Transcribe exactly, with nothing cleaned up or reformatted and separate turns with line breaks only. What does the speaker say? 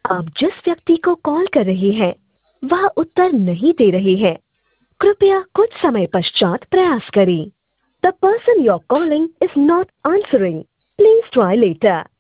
आप जिस व्यक्ति को कॉल कर रहे हैं वह उत्तर नहीं दे रहे हैं। कृपया कुछ समय पश्चात प्रयास करें। The person you are calling is not answering. Please try letter.